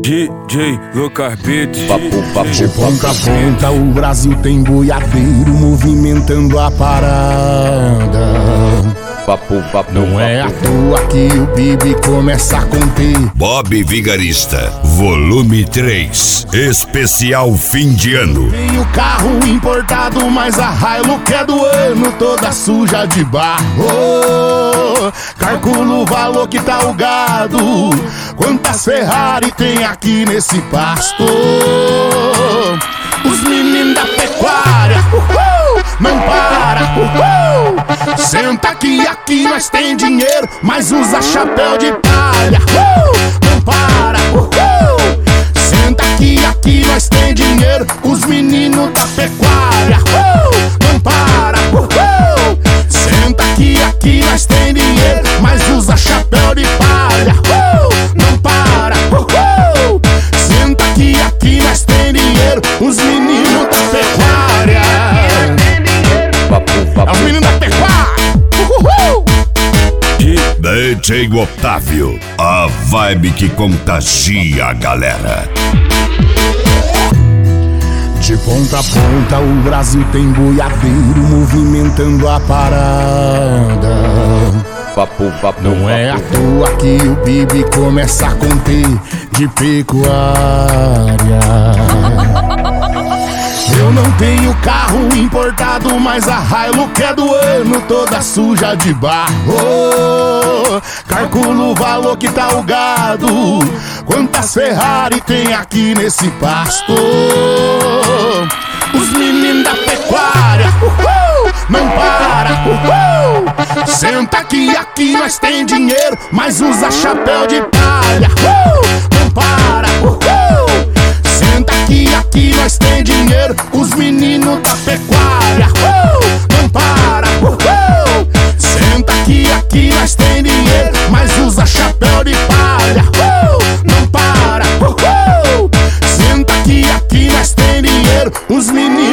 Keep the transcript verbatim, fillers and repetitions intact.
D J Lucas Beats. Papo, papo, de ponta a ponta o Brasil tem boiadeiro movimentando a parada. Papo, papo, não é à toa que o Bibi começa a conter. Bob Vigarista, volume três, especial fim de ano. Tem o carro importado, mas a Hilux é do ano, toda suja de barro. Calcula o valor que tá o gado, quantas Ferrari tem aqui nesse pasto. Os meninos da pecuária, uhul, não para, uhul. Senta aqui, aqui nós tem dinheiro, mas usa chapéu de palha, uhul, não para, uhul. Senta aqui, aqui nós tem dinheiro, os meninos da pecuária, uhul, não para, uhul. Senta aqui, aqui nós tem dinheiro, mas usa chapéu de palha, uhul, não para, uhul. Senta aqui, aqui nós tem dinheiro, os meninos da pecuária. papo, papo. É os meninos da pecuária. Uhul. D J Otávio, a vibe que contagia a galera. De ponta a ponta o Brasil tem boiadeiro movimentando a parada. Papo, papo, não é à toa que o Bibi começa a conter de pecuária. Eu não tenho carro importado, mas a Hilux é do ano, toda suja de barro. Calcula o valor que tá o gado, quantas Ferrari tem aqui nesse pasto. Os meninos da pecuária, uhul, não para, uhul. Senta aqui, aqui nós tem dinheiro, mas usa chapéu de palha, uhul, não para, uhul. Senta aqui, aqui nós tem dinheiro, os meninos da pecuária, uhul, não para, uhul. Senta aqui, aqui nós tem dinheiro, mas usa chapéu de palha, uhul, não para, uhul. Senta aqui, aqui nós tem dinheiro, os meninos